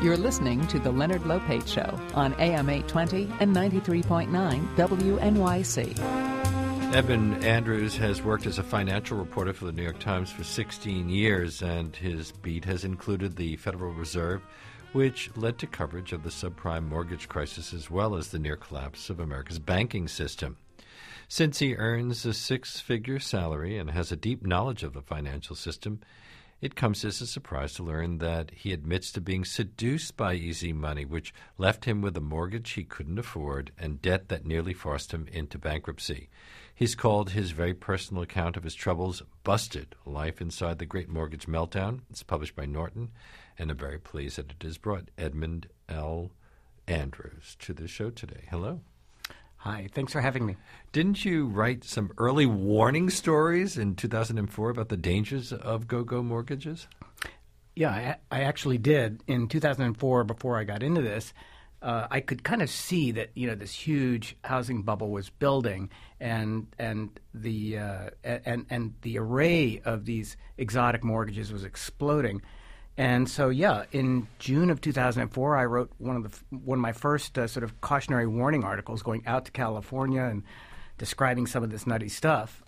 You're listening to The Leonard Lopate Show on AM 820 and 93.9 WNYC. Eben Andrews has worked as a financial reporter for the New York Times for 16 years, and his beat has included the Federal Reserve, which led to coverage of the subprime mortgage crisis as well as the near collapse of America's banking system. Since he earns a six-figure salary and has a deep knowledge of the financial system, it comes as a surprise to learn that he admits to being seduced by easy money, which left him with a mortgage he couldn't afford and debt that nearly forced him into bankruptcy. He's called his very personal account of his troubles Busted, Life Inside the Great Mortgage Meltdown. It's published by Norton, and I'm very pleased that it has brought Edmund L. Andrews to the show today. Hello. Hi, thanks for having me. Didn't you write some early warning stories in 2004 about the dangers of go-go mortgages? Yeah, I actually did. In 2004, before I got into this, I could kind of see that this huge housing bubble was building, and the array of these exotic mortgages was exploding. And so, in June of 2004, I wrote one of my first sort of cautionary warning articles, going out to California and describing some of this nutty stuff.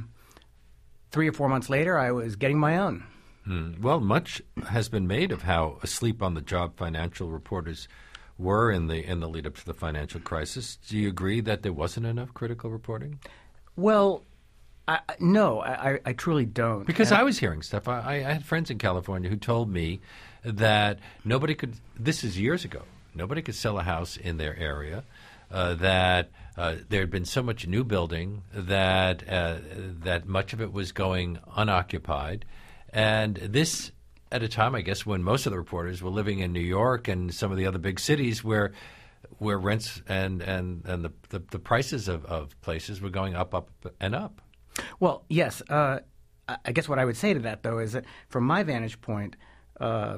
3 or 4 months later, I was getting my own. Well, much has been made of how asleep on the job financial reporters were in the lead up to the financial crisis. Do you agree that there wasn't enough critical reporting? Well, no, I truly don't. Because I was hearing stuff. I had friends in California who told me that nobody could – this is years ago – nobody could sell a house in their area, that there had been so much new building that much of it was going unoccupied. And this at a time, I guess, when most of the reporters were living in New York and some of the other big cities where rents and the prices of places were going up and up. Well, yes. I guess what I would say to that, though, is that from my vantage point, I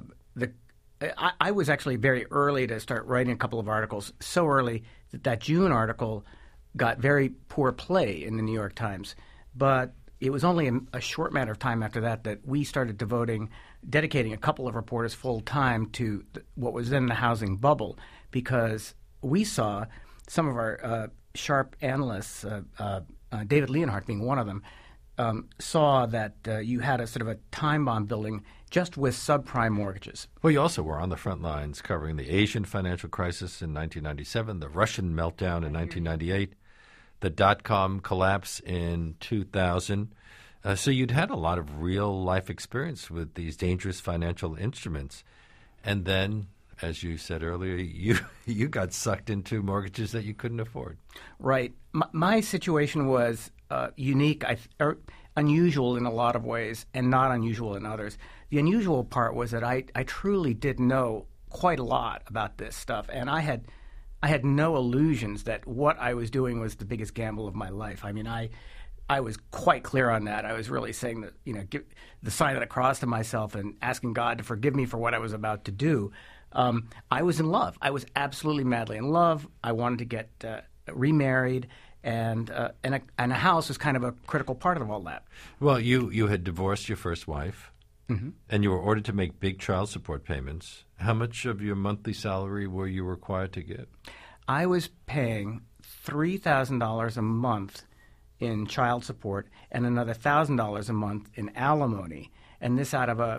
was actually very early to start writing a couple of articles, so early that June article got very poor play in the New York Times. But it was only a short matter of time after that we started dedicating a couple of reporters full time to what was then the housing bubble, because we saw some of our sharp analysts, David Leonhardt being one of them, saw that you had a sort of a time bomb building just with subprime mortgages. Well, you also were on the front lines covering the Asian financial crisis in 1997, the Russian meltdown in 1998, the dot-com collapse in 2000. So you'd had a lot of real-life experience with these dangerous financial instruments. And then, as you said earlier, you got sucked into mortgages that you couldn't afford. Right. My situation was unique, or unusual in a lot of ways, and not unusual in others. The unusual part was that I truly did know quite a lot about this stuff, and I had no illusions that what I was doing was the biggest gamble of my life. I mean, I was quite clear on that. I was really saying that, give the sign of the cross to myself and asking God to forgive me for what I was about to do. I was in love. I was absolutely madly in love. I wanted to get remarried, and a house was kind of a critical part of all that. Well, you had divorced your first wife, and you were ordered to make big child support payments. How much of your monthly salary were you required to get? I was paying $3,000 a month in child support and another $1,000 a month in alimony, and this out of a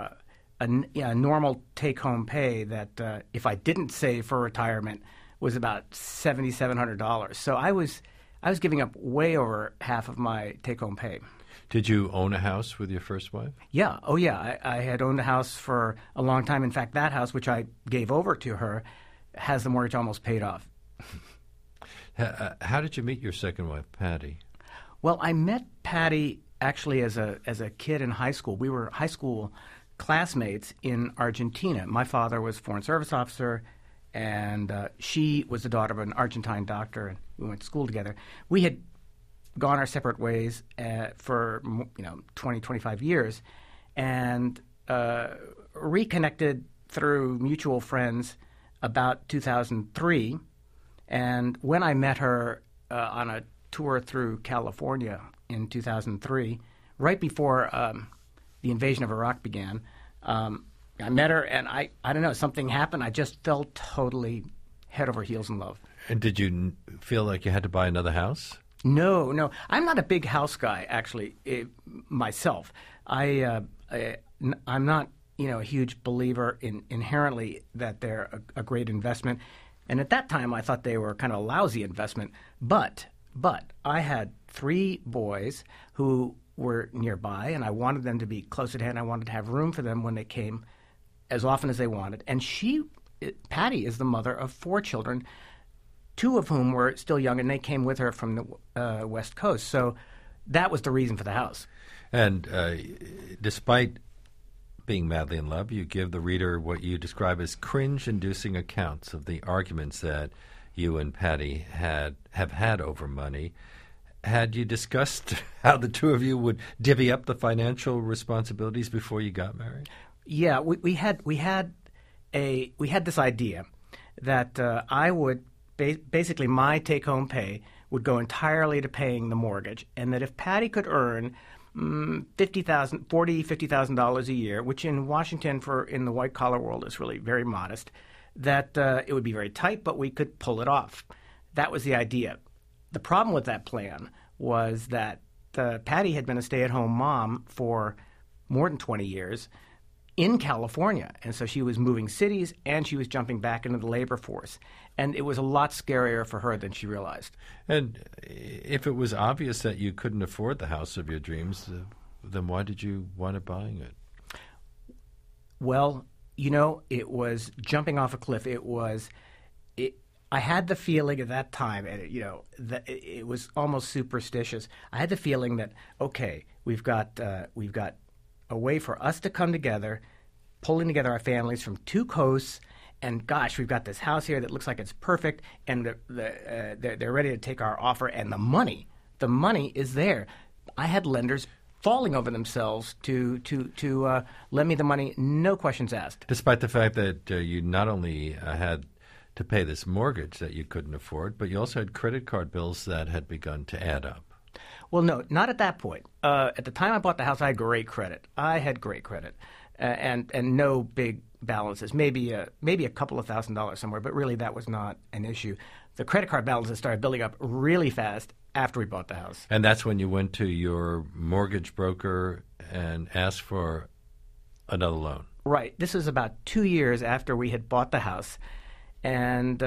normal take-home pay that if I didn't save for retirement was about $7,700. So I was giving up way over half of my take-home pay. Did you own a house with your first wife? Yeah. Oh, yeah. I had owned a house for a long time. In fact, that house, which I gave over to her, has the mortgage almost paid off. How did you meet your second wife, Patty? Well, I met Patty actually as a kid in high school. We were high school classmates in Argentina. My father was a Foreign Service officer, and she was the daughter of an Argentine doctor, and we went to school together. We had gone our separate ways for 20, 25 years, and reconnected through mutual friends about 2003. And when I met her on a tour through California in 2003, right before the invasion of Iraq began, I met her, and I don't know, something happened. I just fell totally head over heels in love. And did you feel like you had to buy another house? No. I'm not a big house guy, actually, myself. I'm not, a huge believer in inherently that they're a great investment. And at that time, I thought they were kind of a lousy investment. But I had 3 boys who were nearby, and I wanted them to be close at hand. I wanted to have room for them when they came as often as they wanted. And Patty is the mother of 4 children, 2 of whom were still young, and they came with her from the West Coast. So that was the reason for the house. And despite being madly in love, you give the reader what you describe as cringe-inducing accounts of the arguments that you and Patty have had over money. Had you discussed how the 2 of you would divvy up the financial responsibilities before you got married? Yeah, we had this idea that I would basically my take-home pay would go entirely to paying the mortgage, and that if Patty could earn $50,000 a year, which in Washington in the white-collar world is really very modest, that it would be very tight, but we could pull it off. That was the idea. The problem with that plan was that Patty had been a stay-at-home mom for more than 20 years in California, and so she was moving cities and she was jumping back into the labor force. And it was a lot scarier for her than she realized. And if it was obvious that you couldn't afford the house of your dreams, then why did you wind up buying it? Well, it was jumping off a cliff. I had the feeling at that time, that it was almost superstitious. I had the feeling that, okay, we've got a way for us to come together, pulling together our families from 2 coasts, and gosh, we've got this house here that looks like it's perfect, and they're ready to take our offer, and the money is there. I had lenders falling over themselves to lend me the money, no questions asked. Despite the fact that you not only had to pay this mortgage that you couldn't afford, but you also had credit card bills that had begun to add up. Well, no, not at that point. At the time I bought the house, I had great credit. And no big balances. Maybe a couple of $1,000s somewhere, but really that was not an issue. The credit card balances started building up really fast after we bought the house. And that's when you went to your mortgage broker and asked for another loan. Right. This is about 2 years after we had bought the house, and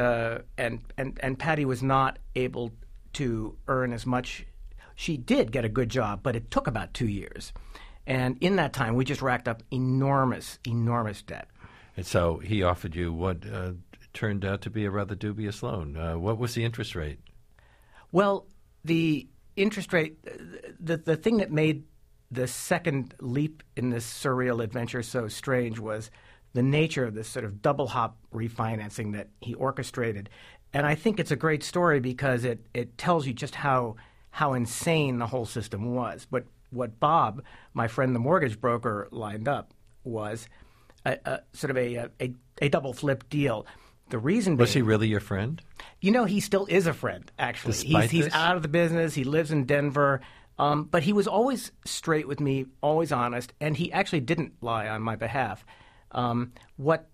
Patty was not able to earn as much. She did get a good job, but it took about 2 years. And in that time, we just racked up enormous debt. And so he offered you what turned out to be a rather dubious loan. What was the interest rate? Well, the interest rate, the thing that made the second leap in this surreal adventure so strange was the nature of this sort of double hop refinancing that he orchestrated. And I think it's a great story because it tells you just how insane the whole system was. But what Bob, my friend the mortgage broker, lined up was a sort of a double flip deal. The reason was he really your friend? He still is a friend, actually. He's out of the business. He lives in Denver. But he was always straight with me, always honest, and he actually didn't lie on my behalf. But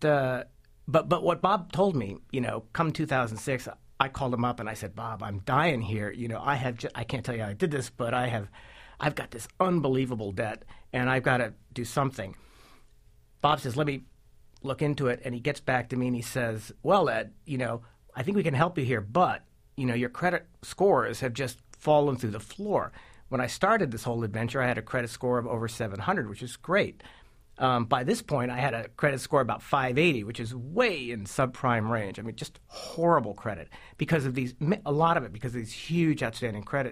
what Bob told me, come 2006, I called him up and I said, Bob, I'm dying here. I can't tell you how I did this, but I've got this unbelievable debt and I've got to do something. Bob says, let me look into it. And he gets back to me and he says, well, Ed, I think we can help you here, but, your credit scores have just fallen through the floor. When I started this whole adventure, I had a credit score of over 700, which is great. By this point, I had a credit score about 580, which is way in subprime range. I mean, just horrible credit because of a lot of it because of these huge outstanding credit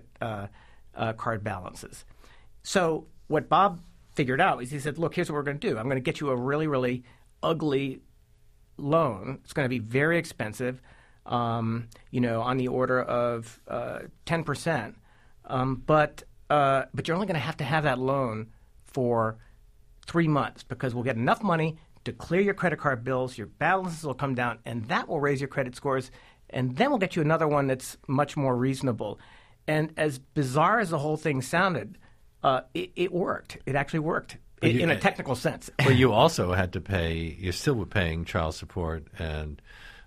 card balances. So what Bob figured out is he said, look, here's what we're going to do. I'm going to get you a really, really ugly loan. It's going to be very expensive, on the order of 10%. But you're only going to have that loan for 3 months because we'll get enough money to clear your credit card bills, your balances will come down, and that will raise your credit scores, and then we'll get you another one that's much more reasonable. And as bizarre as the whole thing sounded, it worked. It actually worked. in a technical sense. But you also had to pay. You still were paying child support and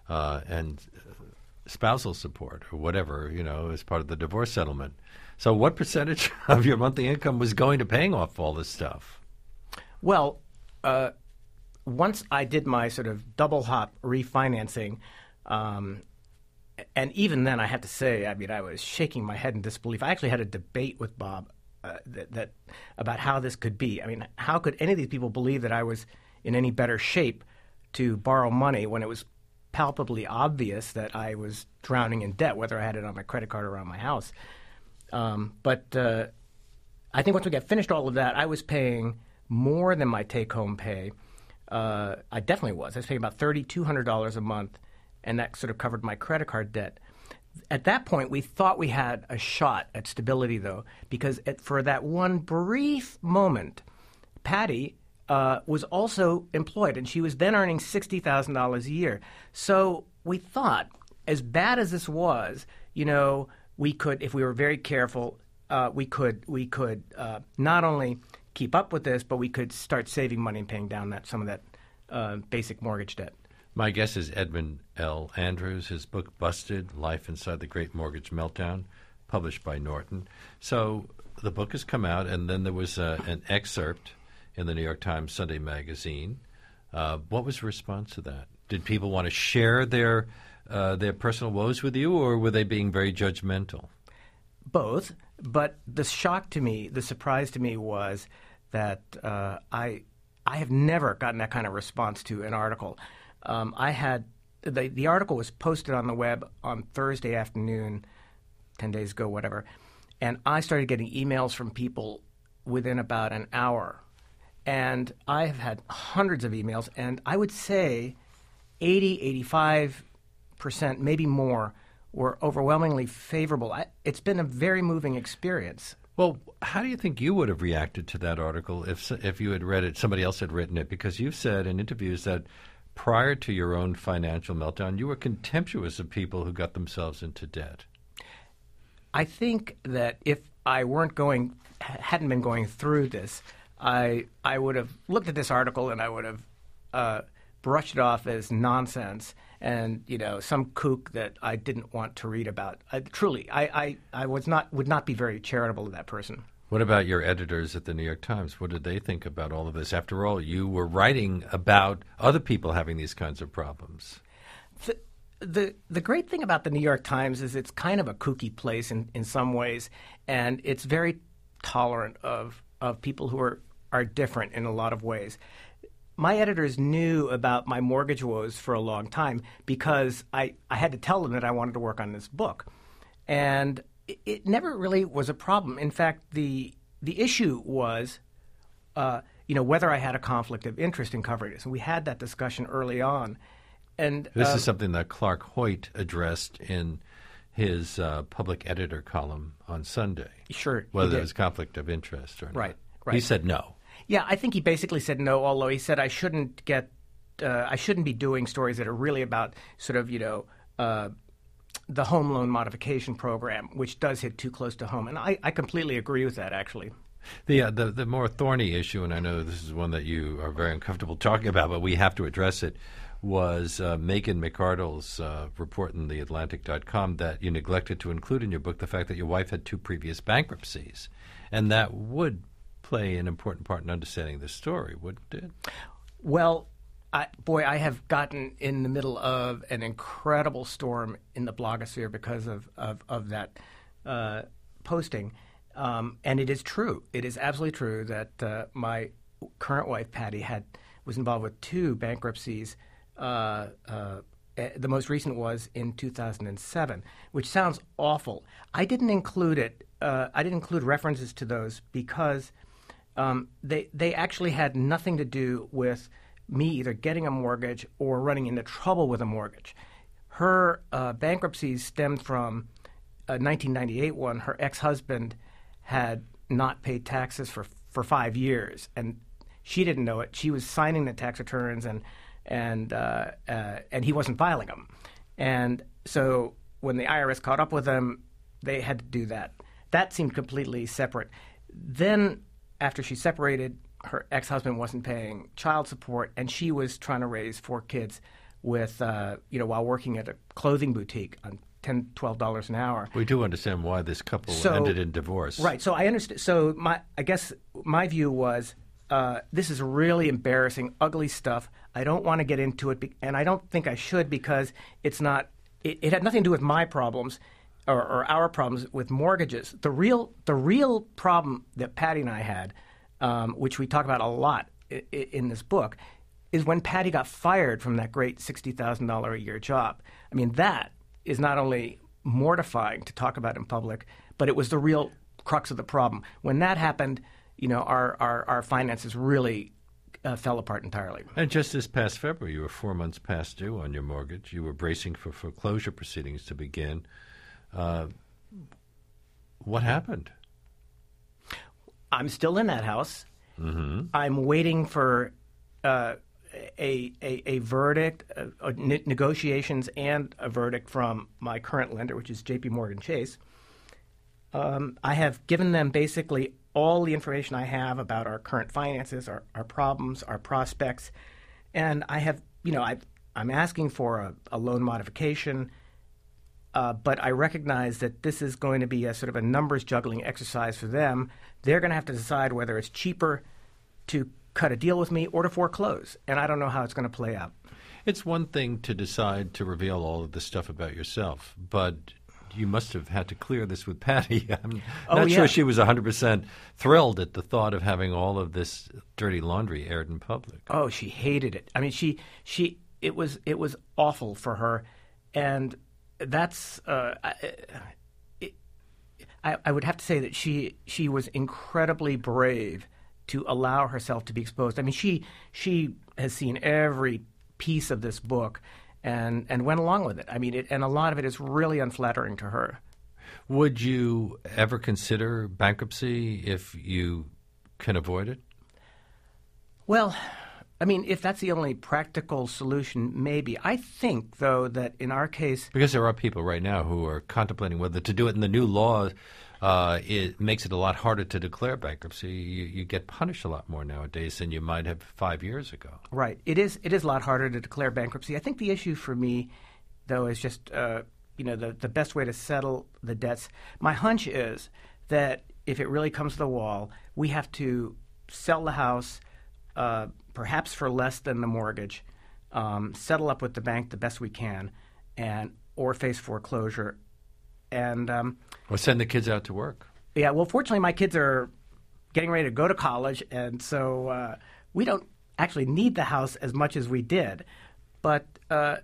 spousal support or whatever, as part of the divorce settlement. So, what percentage of your monthly income was going to paying off all this stuff? Well, once I did my sort of double hop refinancing, and even then, I have to say, I was shaking my head in disbelief. I actually had a debate with Bob that about how this could be. How could any of these people believe that I was in any better shape to borrow money when it was palpably obvious that I was drowning in debt, whether I had it on my credit card or on my house? But I think once we got finished all of that, I was paying more than my take-home pay. I definitely was. I was paying about $3,200 a month, and that sort of covered my credit card debt. At that point, we thought we had a shot at stability, though, because for that one brief moment, Patty was also employed, and she was then earning $60,000 a year. So we thought, as bad as this was, we could, if we were very careful, we could not only keep up with this, but we could start saving money and paying down some of that basic mortgage debt. My guest is Edmund L. Andrews. His book, Busted, Life Inside the Great Mortgage Meltdown, published by Norton. So the book has come out, and then there was an excerpt in the New York Times Sunday magazine. What was the response to that? Did people want to share their personal woes with you, or were they being very judgmental? Both. But the shock to me, the surprise to me was that I have never gotten that kind of response to an article. I had the article was posted on the web on Thursday afternoon, 10 days ago, whatever, and I started getting emails from people within about an hour. And I have had hundreds of emails, and I would say 80, 85%, maybe more, were overwhelmingly favorable. It's been a very moving experience. Well, how do you think you would have reacted to that article if you had read it, somebody else had written it? Because you've said in interviews that prior to your own financial meltdown, you were contemptuous of people who got themselves into debt. I think that if I hadn't been going through this, I would have looked at this article and I would have brushed it off as nonsense and some kook that I didn't want to read about. I would not be very charitable to that person. What about your editors at the New York Times? What did they think about all of this? After all, you were writing about other people having these kinds of problems. The great thing about the New York Times is it's kind of a kooky place in some ways, and it's very tolerant of people who are different in a lot of ways. My editors knew about my mortgage woes for a long time because I had to tell them that I wanted to work on this book. And it never really was a problem. In fact, the issue was, whether I had a conflict of interest in covering this. And we had that discussion early on. And this is something that Clark Hoyt addressed in his public editor column on Sunday. Sure. Whether there was conflict of interest or not. Right. He said no. Yeah, I think he basically said no, although he said I shouldn't be doing stories that are really about sort of, the home loan modification program, which does hit too close to home. And I completely agree with that, actually. The more thorny issue, and I know this is one that you are very uncomfortable talking about, but we have to address it, was Megan McArdle's report in TheAtlantic.com that you neglected to include in your book the fact that your wife had 2 previous bankruptcies. And that would play an important part in understanding this story, wouldn't it? Well, I have gotten in the middle of an incredible storm in the blogosphere because of that posting. And it is true. It is absolutely true that my current wife, Patty, was involved with 2 bankruptcies. The most recent was in 2007, which sounds awful. I didn't include it. I didn't include references to those because they actually had nothing to do with me either getting a mortgage or running into trouble with a mortgage. Her bankruptcies stemmed from a 1998 one. Her ex-husband had not paid taxes for 5 years, and she didn't know it. She was signing the tax returns, and he wasn't filing them. And so when the IRS caught up with them, they had to do that. That seemed completely separate. Then after she separated, her ex-husband wasn't paying child support, and she was trying to raise 4 kids with, while working at a clothing boutique on $10, $12 an hour. We do understand why this couple ended in divorce. Right. So I understand. So I guess my view was, this is really embarrassing, ugly stuff. I don't want to get into it, and I don't think I should because it's not. It had nothing to do with my problems or our problems with mortgages. The real problem that Patty and I had, which we talk about a lot in this book, is when Patty got fired from that great $60,000 a year job. I mean, that is not only mortifying to talk about in public, but it was the real crux of the problem. When that happened, our finances really fell apart entirely. And just this past February, you were 4 months past due on your mortgage. You were bracing for foreclosure proceedings to begin. What happened? I'm still in that house. Mm-hmm. I'm waiting for a verdict, negotiations, and a verdict from my current lender, which is J.P. Morgan Chase. I have given them basically all the information I have about our current finances, our problems, our prospects, and I have, I'm asking for a loan modification, but I recognize that this is going to be a sort of a numbers juggling exercise for them. They're going to have to decide whether it's cheaper to cut a deal with me or to foreclose, and I don't know how it's going to play out. It's one thing to decide to reveal all of this stuff about yourself, but you must have had to clear this with Patty. I'm not sure she was 100% thrilled at the thought of having all of this dirty laundry aired in public. Oh, she hated it. I mean, it was awful for her, and that's I would have to say that she was incredibly brave to allow herself to be exposed. I mean, she has seen every piece of this book and went along with it. I mean, and a lot of it is really unflattering to her. Would you ever consider bankruptcy if you can avoid it? Well, I mean, if that's the only practical solution, maybe. I think, though, that in our case... Because there are people right now who are contemplating whether to do it, and the new law it makes it a lot harder to declare bankruptcy. You get punished a lot more nowadays than you might have 5 years ago. Right. It is a lot harder to declare bankruptcy. I think the issue for me, though, is just the best way to settle the debts. My hunch is that if it really comes to the wall, we have to sell the house, perhaps for less than the mortgage, settle up with the bank the best we can, or face foreclosure. And or send the kids out to work. Yeah, well, fortunately, my kids are getting ready to go to college, and so we don't actually need the house as much as we did. But I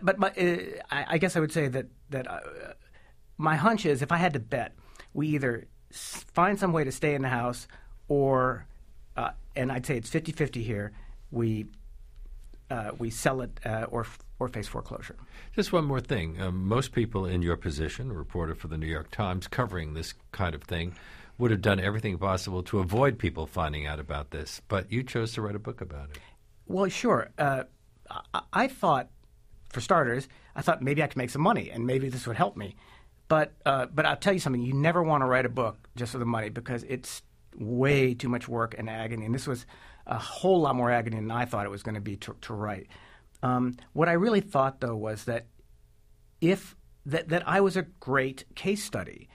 guess I would say that my hunch is, if I had to bet, we either find some way to stay in the house, or and I'd say it's 50-50 here. We sell it or face foreclosure. Just one more thing. Most people in your position, a reporter for the New York Times covering this kind of thing, would have done everything possible to avoid people finding out about this. But you chose to write a book about it. Well, sure. I thought, for starters, maybe I could make some money and maybe this would help me. But I'll tell you something. You never want to write a book just for the money because it's way too much work and agony. And this was a whole lot more agony than I thought it was going to be to write. What I really thought, though, was that that I was a great case study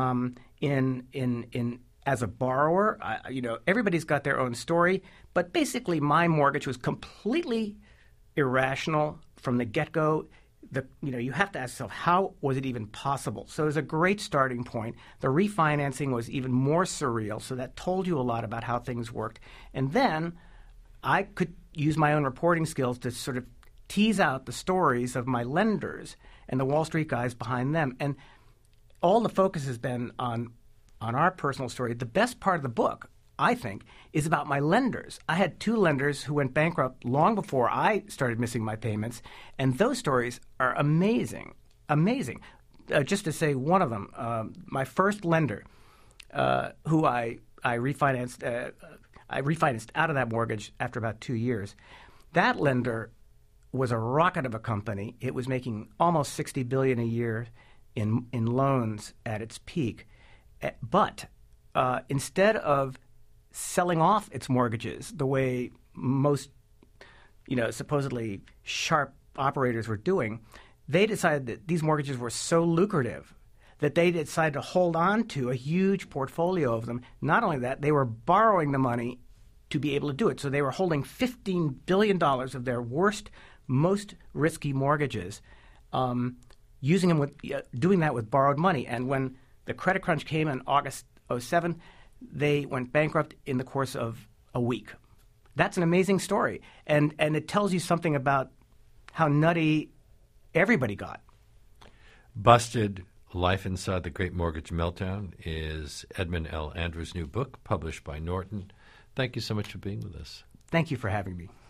in as a borrower. Everybody's got their own story, but basically my mortgage was completely irrational from the get-go. You have to ask yourself, how was it even possible? So it was a great starting point. The refinancing was even more surreal, so that told you a lot about how things worked. And then I could use my own reporting skills to sort of tease out the stories of my lenders and the Wall Street guys behind them. And all the focus has been on our personal story. The best part of the book, I think, is about my lenders. I had 2 lenders who went bankrupt long before I started missing my payments, and those stories are amazing, amazing. Just to say one of them, my first lender, who I refinanced out of that mortgage after about 2 years. That lender was a rocket of a company. It was making almost $60 billion a year in loans at its peak. But instead of selling off its mortgages the way most, supposedly sharp operators were doing, they decided that these mortgages were so lucrative that they decided to hold on to a huge portfolio of them. Not only that, they were borrowing the money to be able to do it. So they were holding $15 billion of their worst, most risky mortgages, using them doing that with borrowed money. And when the credit crunch came in August 2007, they went bankrupt in the course of a week. That's an amazing story. And it tells you something about how nutty everybody got. Busted: Life Inside the Great Mortgage Meltdown is Edmund L. Andrews' new book, published by Norton. Thank you so much for being with us. Thank you for having me.